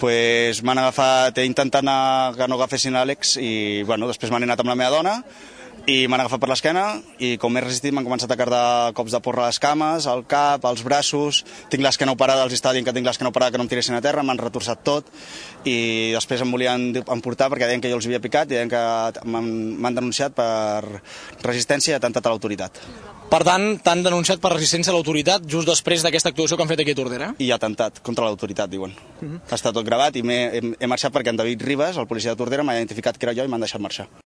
M'han agafat, he intentat que no agafessin l'Àlex i després m'han anat amb la meva dona i m'han agafat per l'esquena i com m'he resistit m'han començat a cardar cops de porra a les cames, al cap, als braços, tinc l'esquena operada, els estava dient que tinc l'esquena operada, que no em tiressin a terra, m'han retorçat tot i després em volien emportar perquè deien que jo els havia picat i deien que m'han denunciat per resistència i atemptat a l'autoritat. Per tant, t'han denunciat per resistència a l'autoritat just després d'aquesta actuació que han fet aquí a Tordera? I atemptat contra l'autoritat, diuen. Està tot gravat i he marxat perquè en David Ribas, el policia de Tordera, m'ha identificat que era jo i m'han deixat marxar.